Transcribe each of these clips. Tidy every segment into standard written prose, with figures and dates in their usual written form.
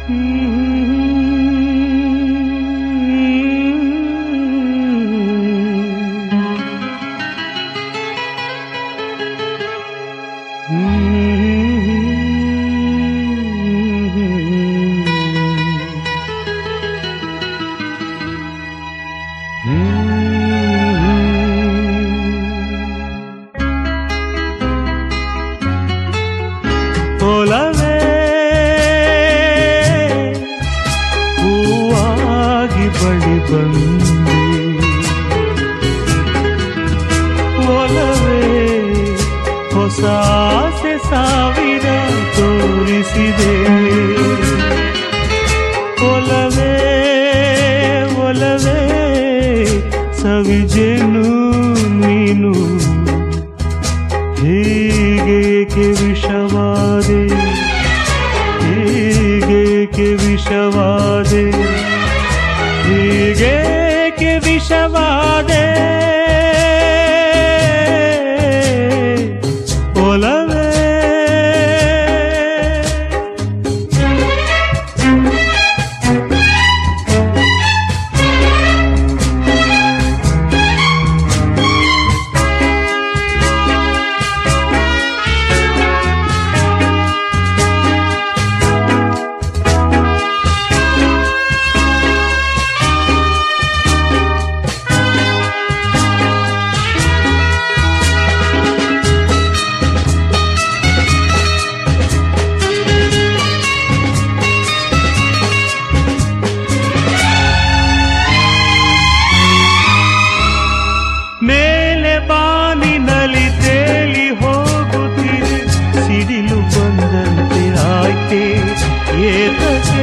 ಒಲವೇ ಹೂವಾಗಿ ಬಳಿ ಬಂದೆ, ಒಲವೇ ಹೊಸ ಆಸೆ ಸಾವಿರ ತೋರಿಸಿದೆ, ಒಲವೇ ಒಲವೇ ಸವಿಜೇನು ನೀನು, ಹೀಗೇಕೆ ವಿಷವಾದೆ, ಹೀಗೇಕೆ ವಿಷವಾದೆ, ಹೀಗೇಕೆ ವಿಷವಾದೆ, ಒಲವೇ ಮೇಲೆ ಬಾನಿನಲ್ಲಿ ತೇಲಿ ಹೋಗುತ್ತಿದೆ, ಸಿಡಿಲು ಬಂದಂತೆ ಆಯ್ತೆ ಏತಕ್ಕೆ,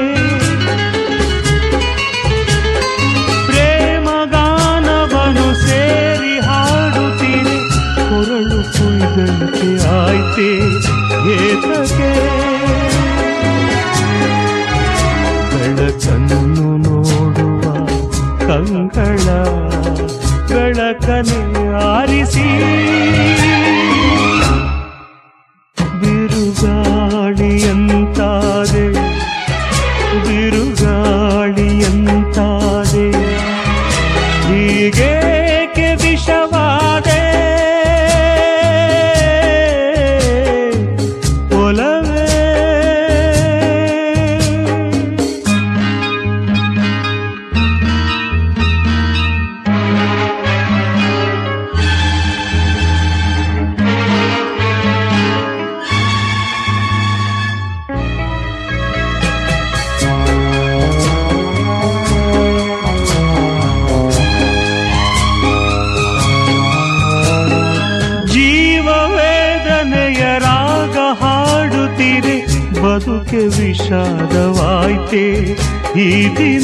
ಪ್ರೇಮ ಗಾನವನ್ನು ಸೇರಿ ಹಾಡುತ್ತಿದೆ, ಕೊರಳು ಕುಯ್ದಂತೆ ಆಯ್ತೆ ಏತಕ್ಕೆ, ಬೆಳಕನ್ನು ನೋಡುವ ಕಂಗಳ ಬೆಳಕನೆ ಆರಿಸಿ, ಬಿರುಗಾಳಿಯಂತಾದೆ, ಬಿರುಗಾಳಿಯಂತಾದೆ, ಹೀಗೇಕೆ ವಿಷವಾದೆ, ಒಲವೇ ಹಾಡುತ್ತೀರೆ, ಬದುಕೆ ವಿಷಾದವಾಯ್ತೆ ಈ ದಿನ,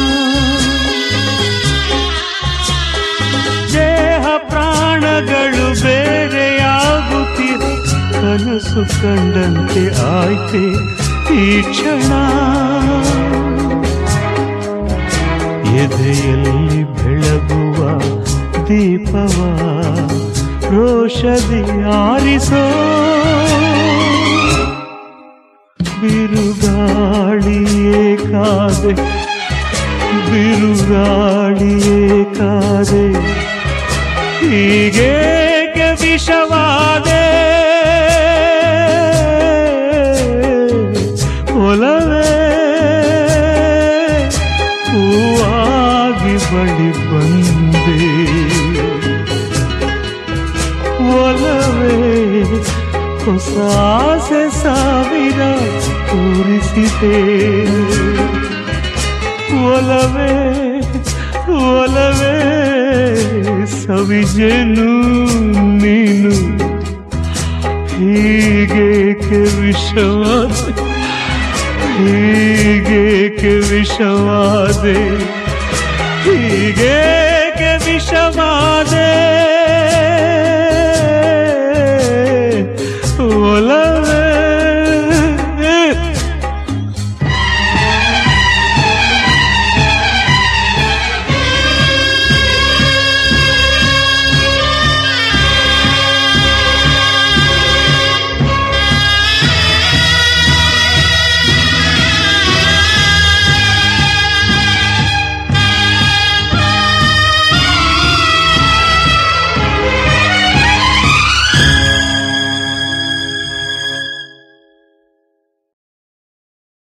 ದೇಹ ಪ್ರಾಣಗಳು ಬೇರೆಯಾಗುತ್ತಿದೆ, ಕನಸು ಕಂಡಂತೆ ಆಯ್ತೆ ಈ ಕ್ಷಣ, ಎದೆಯಲ್ಲಿ ಬೆಳಗುವ ದೀಪವ ರೋಷದಿ ಆರಿಸೋ, ಬಿರುಗಾಳಿಯೇ ಕಾದೆ, ಬಿರುಗಾಳಿಯೇ ಕಾದೆ, ಹೀಗೇಕೆ ವಿಷವಾದೆ, ಒಲವೇ ಹೂವಾಗಿ ಬಳಿ ಬಂದೆ, ಒಲವೇ ಹೊಸ ಆಸೆ ಸಾವಿರ ತೋರಿಸಿದೆ, ಒಲವೇ ಒಲವೇ ಸವಿಜೇನು ನೀನು, ಹೀಗೇಕೆ ವಿಷವಾದೆ, ಹೀಗೇಕೆ ವಿಷವಾದೆ, ಹೀಗೇಕೆ ವಿಷವಾದೆ.